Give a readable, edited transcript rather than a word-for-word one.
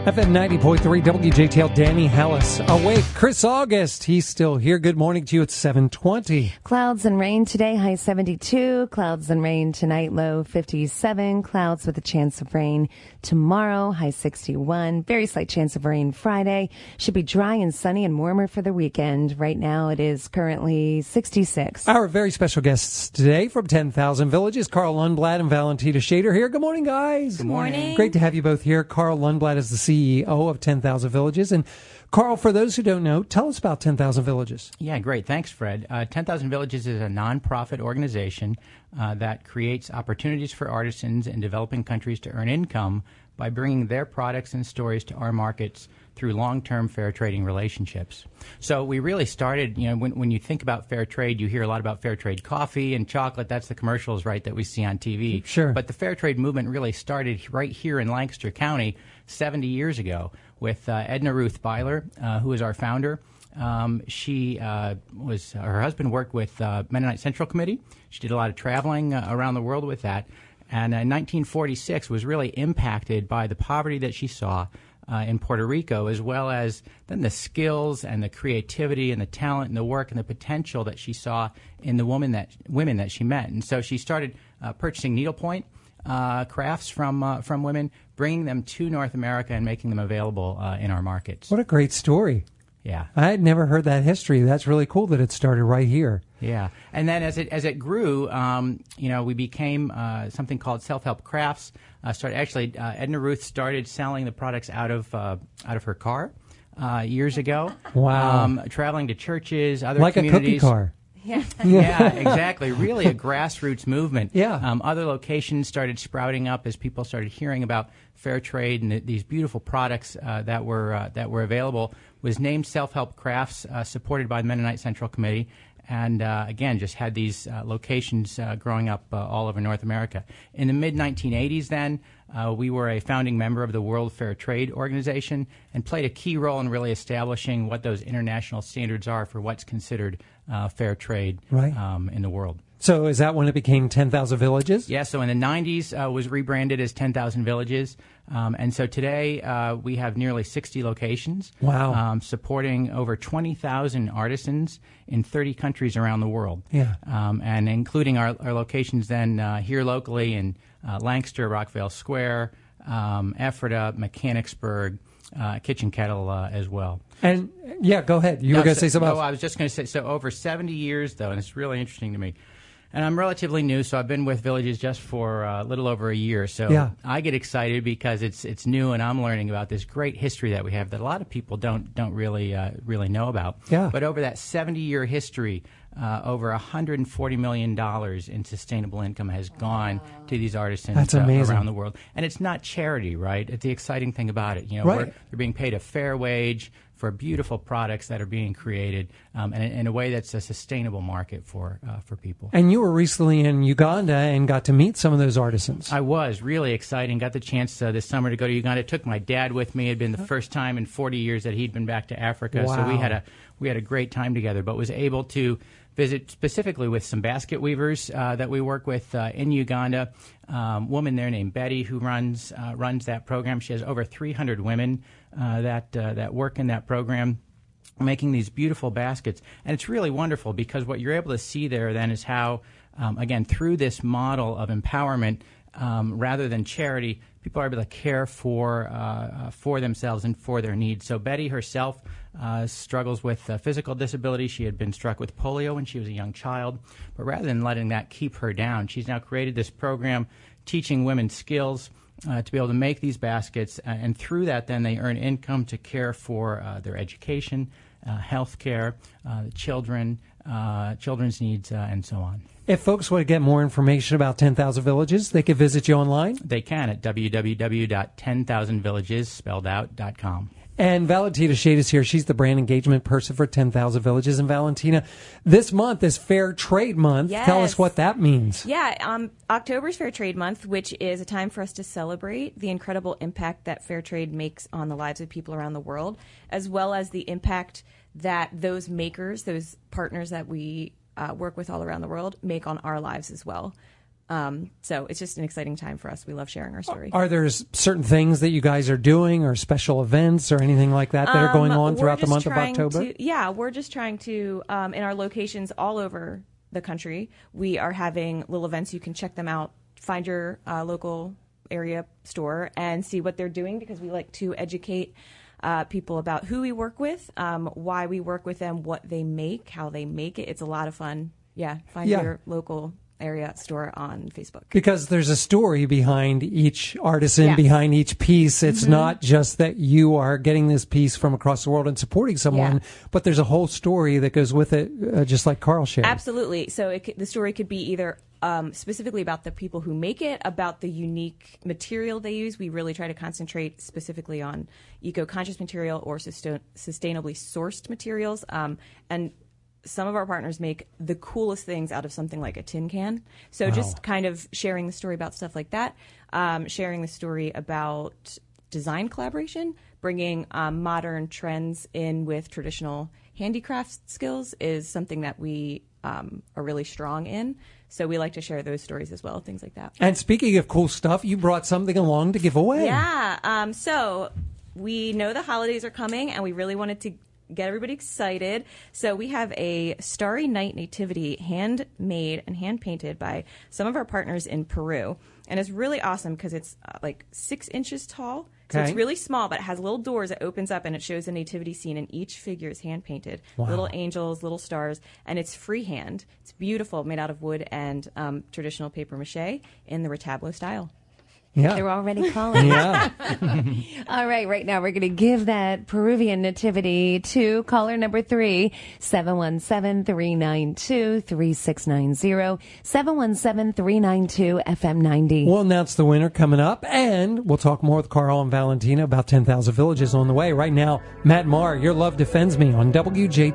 FM 90.3 WJTL, Danny Hallis. Awake. Chris August, he's still here. Good morning to you. It's 7:20. Clouds and rain today, high 72. Clouds and rain tonight, low 57. Clouds with a chance of rain tomorrow, high 61. Very slight chance of rain Friday. Should be dry and sunny and warmer for the weekend. Right now it is currently 66. Our very special guests today from 10,000 Villages, Carl Lundblad and Valentina Shader here. Good morning, guys. Good morning. Great to have you both here. Carl Lundblad is the CEO of 10,000 Villages. And Carl, for those who don't know, tell us about 10,000 Villages. Yeah, great. Thanks, Fred. 10,000 Villages is a nonprofit organization that creates opportunities for artisans in developing countries to earn income by bringing their products and stories to our markets through long-term fair trading relationships. So we really started, when you think about fair trade, you hear a lot about fair trade coffee and chocolate. That's the commercials, right, that we see on TV. Sure. But the fair trade movement really started right here in Lancaster County 70 years ago with Edna Ruth Byler, who is our founder. Her husband worked with Mennonite Central Committee. She did a lot of traveling around the world with that. And in 1946 was really impacted by the poverty that she saw in Puerto Rico, as well as then the skills and the creativity and the talent and the work and the potential that she saw in the women that she met. And so she started purchasing needlepoint crafts from women, bringing them to North America and making them available in our markets. What a great story. Yeah. I had never heard that history. That's really cool that it started right here. Yeah. And then as it grew, we became something called Self-Help Crafts. Edna Ruth started selling the products out of her car years ago. Wow. Traveling to churches, other like communities. A cookie car. Yeah, exactly. Really a grassroots movement. Yeah. Other locations started sprouting up as people started hearing about fair trade and these beautiful products that were available. Was named Self-Help Crafts, supported by the Mennonite Central Committee. And again, just had these locations growing up all over North America. In the mid-1980s then, we were a founding member of the World Fair Trade Organization and played a key role in really establishing what those international standards are for what's considered fair trade in the world. So is that when it became 10,000 Villages? Yeah, so in the 90s was rebranded as 10,000 Villages. And so today we have nearly 60 locations. Wow. Supporting over 20,000 artisans in 30 countries around the world. Yeah. And including our locations then here locally in Lancaster, Rockville Square, Ephrata, Mechanicsburg, Kitchen Kettle as well. And, yeah, go ahead. You were going to say something else. No, I was just going to say, so over 70 years, though, and it's really interesting to me. And I'm relatively new, so I've been with Villages just for a little over a year. So yeah. I get excited because it's new, and I'm learning about this great history that we have that a lot of people don't really know about. Yeah. But over that 70-year history, over $140 million in sustainable income has gone to these artisans around the world. And it's not charity, right? It's the exciting thing about it. They're being paid a fair wage for beautiful products that are being created and in a way that's a sustainable market for people. And you were recently in Uganda and got to meet some of those artisans. I was really exciting. Got the chance this summer to go to Uganda. Took my dad with me. It had been the first time in 40 years that he'd been back to Africa. Wow. So we had a great time together, but was able to visit specifically with some basket weavers that we work with in Uganda. Woman there named Betty who runs that program. She has over 300 women that work in that program, making these beautiful baskets. And it's really wonderful because what you're able to see there then is how, again, through this model of empowerment, rather than charity, people are able to care for themselves and for their needs. So Betty herself struggles with physical disability. She had been struck with polio when she was a young child. But rather than letting that keep her down, she's now created this program teaching women skills to be able to make these baskets. And through that, then they earn income to care for their education, health care, children's needs, and so on. If folks want to get more information about 10,000 Villages, they can visit you online? They can at www.10,000villages.com. And Valentina Shade is here. She's the brand engagement person for 10,000 Villages. And Valentina, this month is Fair Trade Month. Yes. Tell us what that means. Yeah, October's Fair Trade Month, which is a time for us to celebrate the incredible impact that fair trade makes on the lives of people around the world, as well as the impact that those makers, those partners that we work with all around the world, make on our lives as well. So it's just an exciting time for us. We love sharing our story. Are there certain things that you guys are doing or special events or anything like that are going on throughout the month of October? We're just trying to, in our locations all over the country, we are having little events. You can check them out, find your local area store and see what they're doing, because we like to educate people about who we work with, why we work with them, what they make, how they make it. It's a lot of fun. Find your local area store on Facebook. Because there's a story behind each artisan, behind each piece. It's not just that you are getting this piece from across the world and supporting someone, but there's a whole story that goes with it, just like Carl shared. Absolutely. So the story could be either specifically about the people who make it, about the unique material they use. We really try to concentrate specifically on eco-conscious material or sustainably sourced materials. And some of our partners make the coolest things out of something like a tin can. So just kind of sharing the story about stuff like that, sharing the story about design collaboration, bringing modern trends in with traditional handicraft skills is something that we are really strong in. So we like to share those stories as well, things like that. And speaking of cool stuff, you brought something along to give away. Yeah. So we know the holidays are coming, and we really wanted to get everybody excited. So we have a Starry Night Nativity handmade and hand-painted by some of our partners in Peru. And it's really awesome because it's like 6 inches tall. So it's really small, but it has little doors that opens up, and it shows a nativity scene, and each figure is hand-painted. Wow. Little angels, little stars, and it's freehand. It's beautiful, made out of wood and traditional papier-mâché in the retablo style. Yeah. They're already calling. Yeah. All right now we're going to give that Peruvian nativity to caller number 3, 717-392-3690, 717-392-FM90. We'll announce the winner coming up, and we'll talk more with Carl and Valentina about 10,000 Villages on the way. Right now, Matt Maher, Your Love Defends Me on WJT.